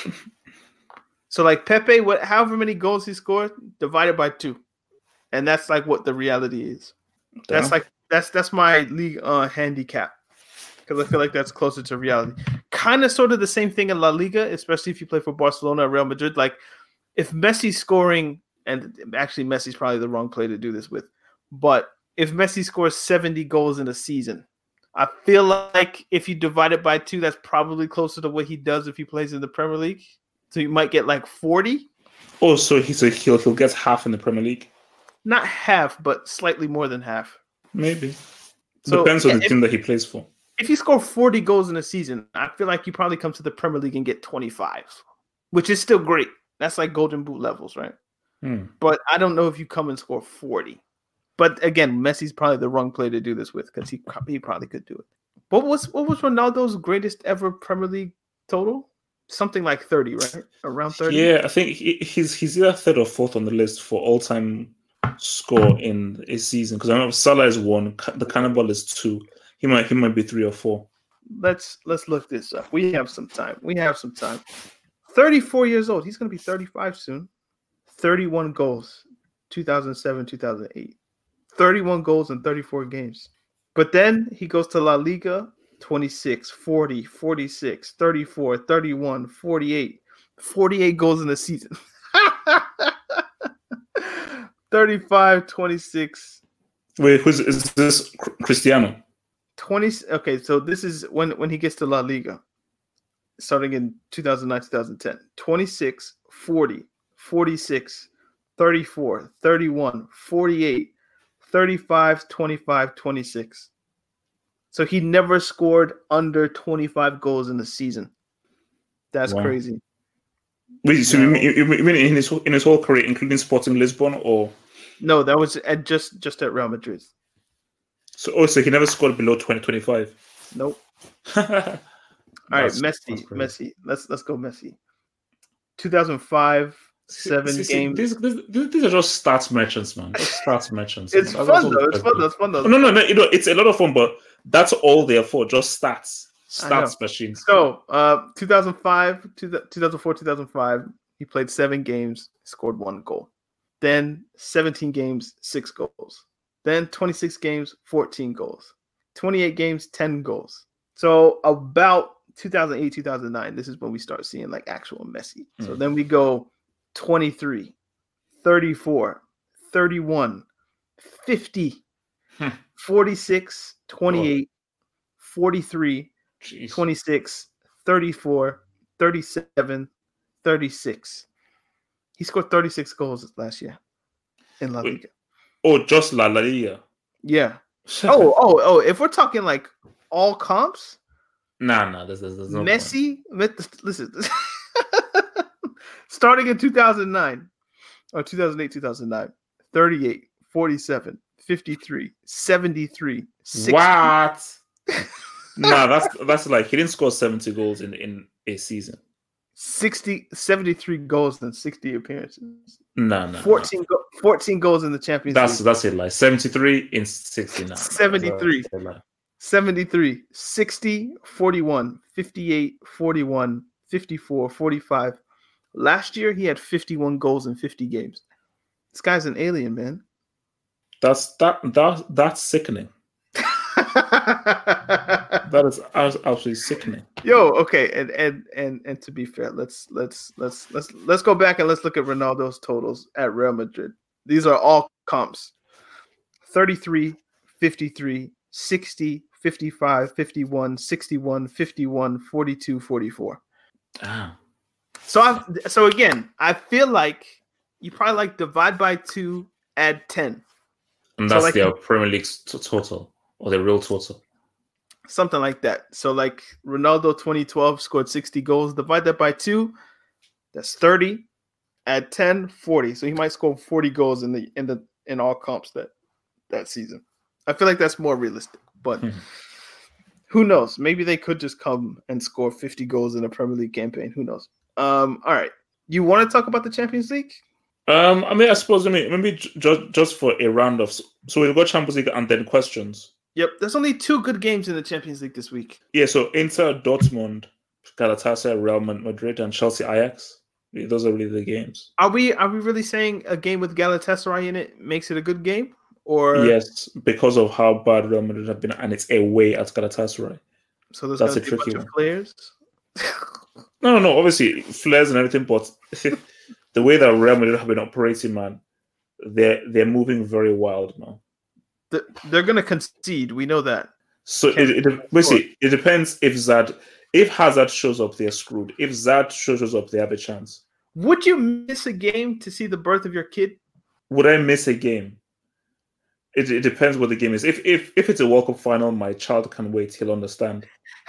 So like Pepe, however many goals he scored, divided by 2. And that's like what the reality is. Damn. That's my league handicap. Because I feel like that's closer to reality. Kind of sort of the same thing in La Liga, especially if you play for Barcelona or Real Madrid. Like, if Messi's scoring, and actually Messi's probably the wrong player to do this with, but if Messi scores 70 goals in a season, I feel like if you divide it by 2, that's probably closer to what he does if he plays in the Premier League. So you might get like 40. Oh, so he'll get half in the Premier League? Not half, but slightly more than half. Maybe. So, depends on the team that he plays for. If you score 40 goals in a season, I feel like you probably come to the Premier League and get 25, which is still great. That's like Golden Boot levels, right? But I don't know if you come and score 40. But again, Messi's probably the wrong player to do this with because he probably could do it. What was Ronaldo's greatest ever Premier League total? Something like 30, right? Around 30? Yeah, I think he's either 3rd or 4th on the list for all-time score in a season. Because I remember Salah is 1, the Cannibal is 2. He might be 3 or 4. let's look this up. We have some time. 34 years old. He's going to be 35 soon. 31 goals, 2007, 2008. 31 goals in 34 games. But then he goes to La Liga, 26, 40, 46, 34, 31, 48. 48 goals in the season. 35, 26. Wait, is this Cristiano? 20. Okay, so this is when he gets to La Liga, starting in 2009, 2010. 26, 40, 46, 34, 31, 48, 35, 25, 26. So he never scored under 25 goals in the season. That's crazy. Wait, so you mean in his whole career, including Sporting Lisbon, or no? That was just at Real Madrid. So he never scored below 2025. Nope. All right, Messi. Let's go Messi. 2005, 7 games. These are just stats merchants, man. Just stats merchants. It's fun though. It's fun though. No. It's a lot of fun, but that's all they're for. Just stats. Stats machines. So, 2005, 2004, 2005, he played 7 games, scored 1 goal. Then 17 games, 6 goals. Then 26 games, 14 goals. 28 games, 10 goals. So about 2008, 2009, this is when we start seeing like actual Messi. So then we go 23, 34, 31, 50, 46, 28, 43, 26, 34, 37, 36. He scored 36 goals last year in La Liga. Oh, just La Liga. Yeah. Oh! If we're talking like all comps, nah. There's no Messi. Listen, starting in 2009 or 2008, 2009, 38, 47, 53, 73, 60. What? Nah, that's like he didn't score 70 goals in a season. 73 goals in 60 appearances. No. 14 goals in the Champions League. That's it. Like 73 in 69. 73, 60, 41, 58, 41, 54, 45. Last year he had 51 goals in 50 games. This guy's an alien, man. That's sickening. That is absolutely sickening. Yo, okay, and to be fair, let's go back and let's look at Ronaldo's totals at Real Madrid. These are all comps. 33, 53, 60, 55, 51, 61, 51, 42, 44. Ah. So again, I feel like you probably like divide by 2, add 10. And that's their Premier League total, or the real total. Something like that. So like Ronaldo 2012 scored 60 goals. Divide that by 2, that's 30. Add 10, 40. So he might score 40 goals in all comps that season. I feel like that's more realistic, but who knows? Maybe they could just come and score 50 goals in a Premier League campaign. Who knows? All right. You want to talk about the Champions League? I suppose maybe just for a round of. So we've got Champions League and then questions. Yep, there's only 2 good games in the Champions League this week. Yeah, so Inter, Dortmund, Galatasaray, Real Madrid, and Chelsea, Ajax. Those are really the games. Are we really saying a game with Galatasaray in it makes it a good game? Or yes, because of how bad Real Madrid have been, and it's away at Galatasaray. So that's a tricky one. Players. No. Obviously, flares and everything, but the way that Real Madrid have been operating, man, they're moving very wild, man. They're going to concede. We know that. So it depends if Hazard shows up, they're screwed. If Zad shows up, they have a chance. Would you miss a game to see the birth of your kid? Would I miss a game? It depends what the game is. If it's a World Cup final, my child can wait. He'll understand.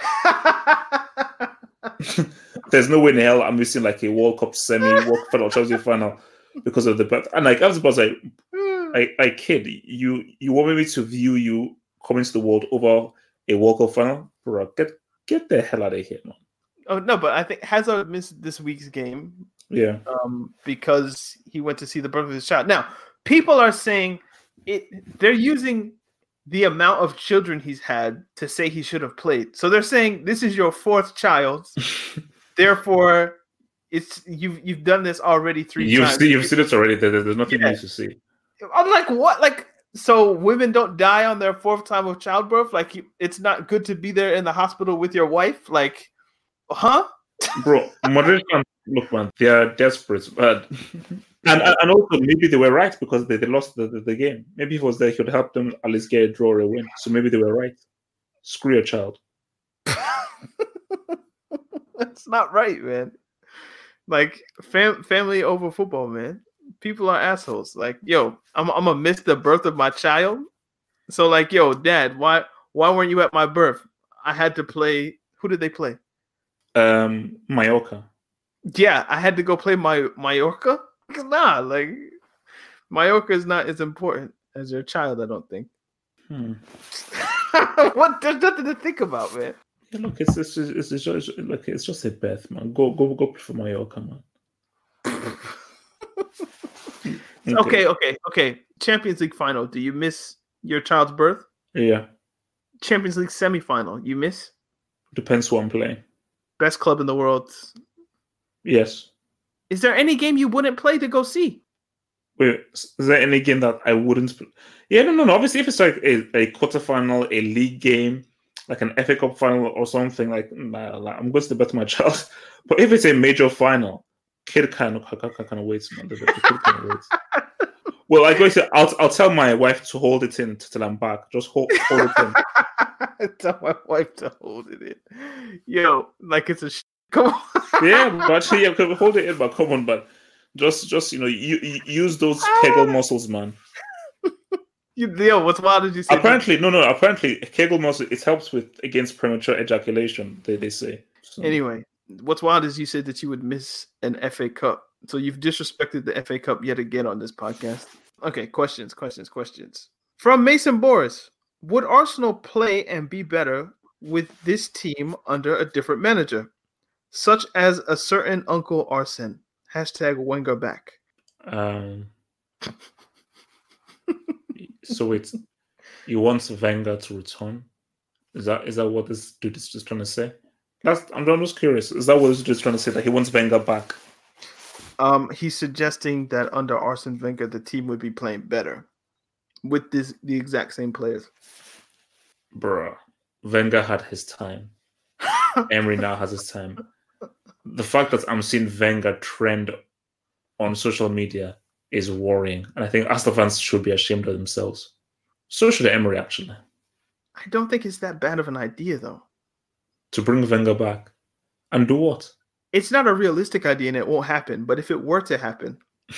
There's no way in hell I'm missing like a World Cup World Cup final, Champions final because of the birth. And like I was about to say, I kid you. You want me to view you coming to the world over a World Cup final, bro? Get the hell out of here, man. Oh no, but I think Hazard missed this week's game. Yeah. Because he went to see the birth of his child. Now, people are saying they're using the amount of children he's had to say he should have played. So they're saying this is your fourth child, therefore you've done this already three times. You've seen it already. There's nothing new to see. I'm like, what? Like, so women don't die on their fourth time of childbirth? Like, it's not good to be there in the hospital with your wife? Like, huh? Bro, moderation, look, man, they are desperate. But and also, maybe they were right because they lost the game. Maybe if it was there, he would help them at least get a draw or a win. So maybe they were right. Screw your child. That's not right, man. Like, family over football, man. People are assholes. Like, yo, I'm gonna miss the birth of my child. So, like, yo, Dad, why weren't you at my birth? I had to play. Who did they play? Mallorca. Yeah, I had to go play Mallorca. Nah, like, Mallorca is not as important as your child. I don't think. What? There's nothing to think about, man. Yeah, look, it's just a birth, man. Go play for Mallorca, man. Okay. Champions League final. Do you miss your child's birth? Yeah. Champions League semifinal. You miss? Depends who I'm playing. Best club in the world. Yes. Is there any game you wouldn't play to go see? Wait, is there any game that I wouldn't play? Yeah, no. Obviously, if it's like a quarterfinal, a league game, like an FA Cup final or something, like I'm going to bet my child. But if it's a major final, kid kind of waits, man. The kid kind of waits. Well, I go say I'll tell my wife to hold it in till I'm back. Just hold it in. Tell my wife to hold it in. Yo, like it's a come on. Yeah, but hold it in, but come on, but just you use those Kegel muscles, man. Yo, what's wild did you say? Apparently, apparently Kegel muscle it helps against premature ejaculation. They say. So. Anyway, what's wild is you said that you would miss an FA Cup. So you've disrespected the FA Cup yet again on this podcast. Okay, questions. From Mason Boris. Would Arsenal play and be better with this team under a different manager, such as a certain Uncle Arsene? # Wenger back. So wait, you want Wenger to return? Is that what this dude is just trying to say? I'm just curious. Is that what this dude is trying to say, that he wants Wenger back? He's suggesting that under Arsene Wenger, the team would be playing better with the exact same players. Bruh, Wenger had his time. Emery now has his time. The fact that I'm seeing Wenger trend on social media is worrying, and I think Arsenal fans should be ashamed of themselves. So should Emery, actually. I don't think it's that bad of an idea, though. To bring Wenger back and do what? It's not a realistic idea, and it won't happen. But if it were to happen,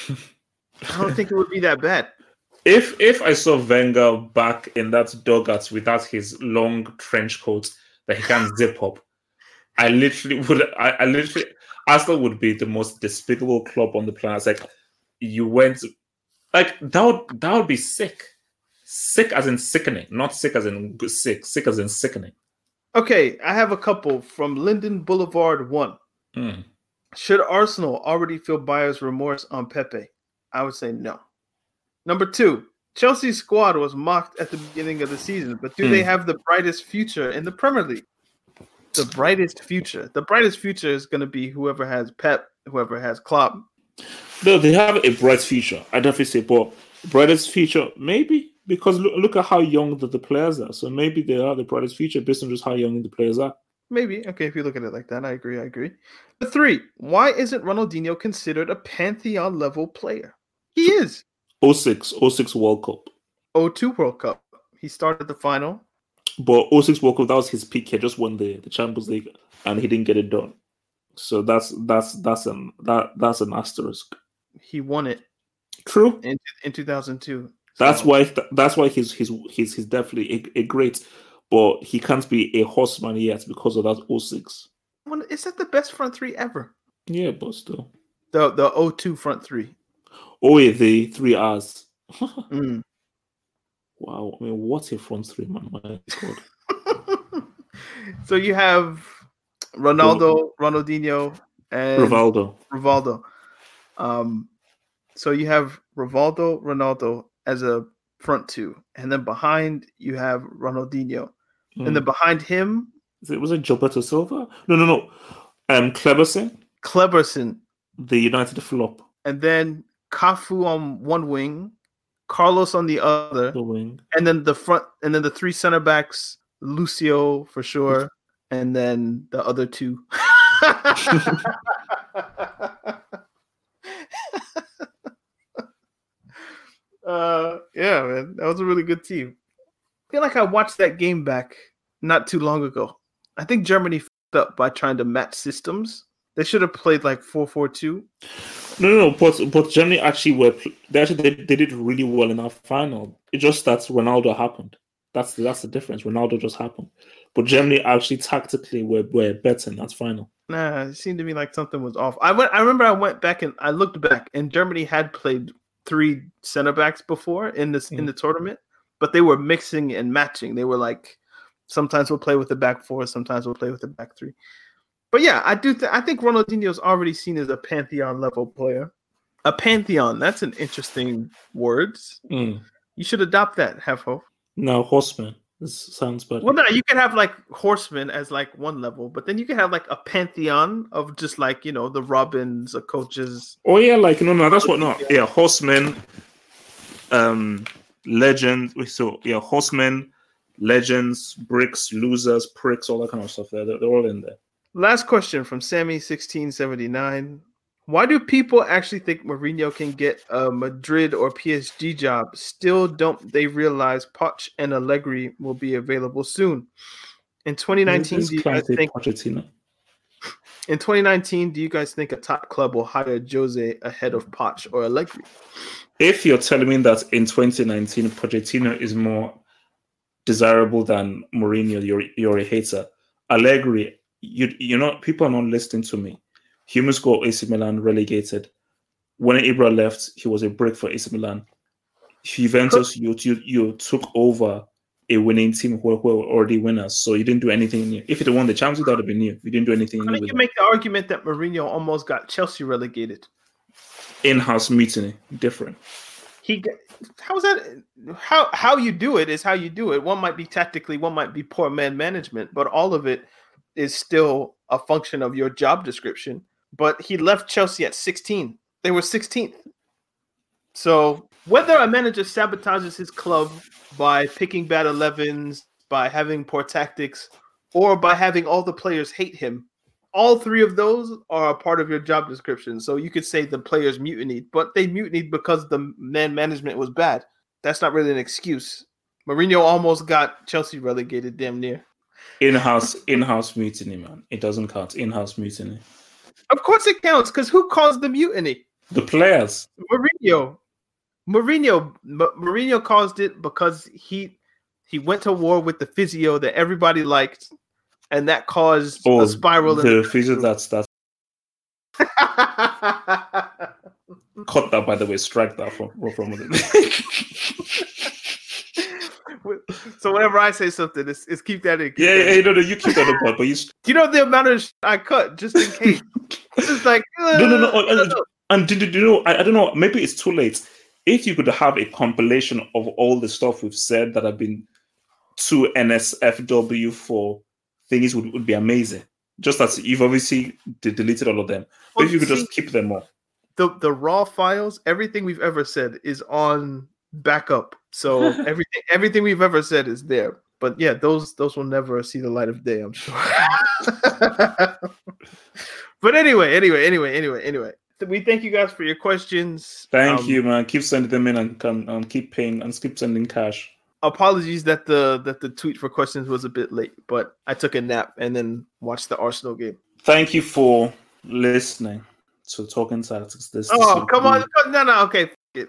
I don't think it would be that bad. If I saw Wenger back in that dugout without his long trench coat that he can't zip up, I literally Arsenal would be the most despicable club on the planet. It's like, you went, like, that would be sick. Sick as in sickening, not sick as in sick. Sick as in sickening. Okay, I have a couple from Linden Boulevard 1. Should Arsenal already feel buyer's remorse on Pepe? I would say no. Number 2, Chelsea's squad was mocked at the beginning of the season, but do they have the brightest future in the Premier League? The brightest future. The brightest future is going to be whoever has Pep, whoever has Klopp. No, they have a bright future. I definitely say, but brightest future, maybe, because look at how young the players are. So maybe they are the brightest future based on just how young the players are. Maybe. Okay, if you look at it like that, I agree. Number 3, why isn't Ronaldinho considered a Pantheon-level player? He is. 06 World Cup. 02 World Cup. He started the final. But 06 World Cup, that was his peak. He just won the Champions League, and he didn't get it done. So that's an asterisk. He won it. True. In 2002. That's why he's definitely a great, but he can't be a horseman yet because of that 06. Is that the best front three ever? Yeah, but still. The 02 front three. Oh yeah, the 3 R's. Wow, I mean, what a front three, man! My God. So you have Ronaldo, Ronaldinho, and Rivaldo. So you have Rivaldo, Ronaldo as a front two, and then behind you have Ronaldinho, and then behind him, was it Gilberto Silva? No. Kleberson, the United flop, and then Cafu on one wing, Carlos on the other, the wing, and then the front, and then the three center backs, Lucio for sure, and then the other two. Yeah, man, that was a really good team. I feel like I watched that game back not too long ago. I think Germany fucked up by trying to match systems. They should have played like 4-4-2. No. But Germany actually they did really well in our final. It's just that Ronaldo happened. That's the difference. Ronaldo just happened. But Germany actually tactically were better in that final. Nah, it seemed to me like something was off. I remember I went back and I looked back, and Germany had played 3 center backs before in the tournament, but they were mixing and matching. They were like, sometimes we'll play with the back 4, sometimes we'll play with the back 3. But yeah, I think Ronaldinho is already seen as a pantheon level player. A pantheon, that's an interesting word. You should adopt that, Hefo. No, horseman. This sounds better. Well, no, you can have like horsemen as like one level, but then you can have like a pantheon of just like, the Robins, the coaches. Oh yeah, like no, that's what not. Yeah, horsemen, legends. So yeah, horsemen, legends, bricks, losers, pricks, all that kind of stuff. They're all in there. Last question from Sammy1679. Why do people actually think Mourinho can get a Madrid or PSG job? Still don't they realize Poch and Allegri will be available soon? In 2019, do you guys think Pochettino? In 2019, do you guys think a top club will hire Jose ahead of Poch or Allegri? If you're telling me that in 2019 Pochettino is more desirable than Mourinho, you're a hater. Allegri, people are not listening to me. Humans got AC Milan relegated. When Ibra left, he was a brick for AC Milan. Juventus, you took over a winning team who were already winners, so you didn't do anything new. If you won the Champions League, that would have been new. You didn't do anything new. You can make the argument that Mourinho almost got Chelsea relegated. In-house mutiny, different. How's that? How you do it is how you do it. One might be tactically, one might be poor man management, but all of it is still a function of your job description. But he left Chelsea at 16. They were 16th. So whether a manager sabotages his club by picking bad 11s, by having poor tactics, or by having all the players hate him, all 3 of those are a part of your job description. So you could say the players mutinied, but they mutinied because the man management was bad. That's not really an excuse. Mourinho almost got Chelsea relegated damn near. In-house mutiny, man. It doesn't count. In-house mutiny. Of course it counts, because who caused the mutiny? The players. Mourinho caused it because he went to war with the physio that everybody liked, and that caused a spiral. The physio that's cut that, by the way. Strike that from it. So whenever I say something, it's keep that in. No, you keep that apart. But you know the amount of I cut just in case. It's just like no. And did you know? I don't know. Maybe it's too late. If you could have a compilation of all the stuff we've said that have been to NSFW for things, would be amazing. Just as you've obviously deleted all of them, but if you could just keep them all. The raw files, everything we've ever said is on backup. So everything we've ever said is there. But yeah, those will never see the light of day, I'm sure. But anyway. We thank you guys for your questions. Thank you, man. Keep sending them in and keep paying and keep sending cash. Apologies that the tweet for questions was a bit late, but I took a nap and then watched the Arsenal game. Thank you for listening to Talking Tactics. Come on. No, okay. Wait,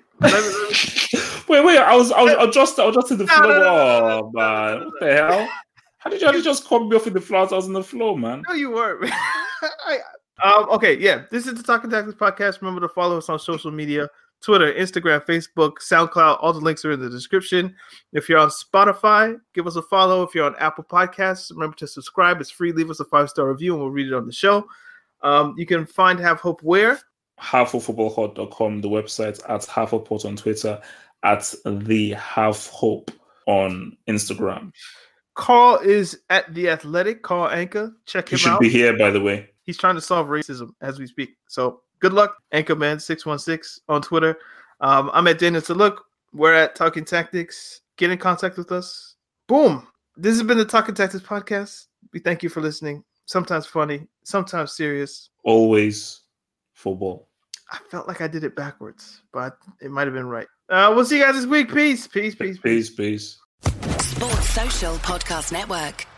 I was adjusting the floor. No. Man, what the hell? How did you just cut me off in the floor? I was on the floor, man. No, you weren't. Okay, yeah. This is the Talking Tactics podcast. Remember to follow us on social media: Twitter, Instagram, Facebook, SoundCloud. All the links are in the description. If you're on Spotify, give us a follow. If you're on Apple Podcasts, remember to subscribe. It's free. Leave us a 5-star review, and we'll read it on the show. You can find Have Hope where? HalfOfFootballHot.com, the website, at HalfOfPort on Twitter, at The Half Hope on Instagram. Carl is at The Athletic. Carl Anka. Check him out. He should be here, by the way. He's trying to solve racism as we speak. So good luck, Anchorman616 on Twitter. I'm at Daniel to Look. We're at Talking Tactics. Get in contact with us. Boom. This has been the Talking Tactics podcast. We thank you for listening. Sometimes funny, sometimes serious. Always football. I felt like I did it backwards, but it might have been right. We'll see you guys this week. Peace. Peace. Sports Social Podcast Network.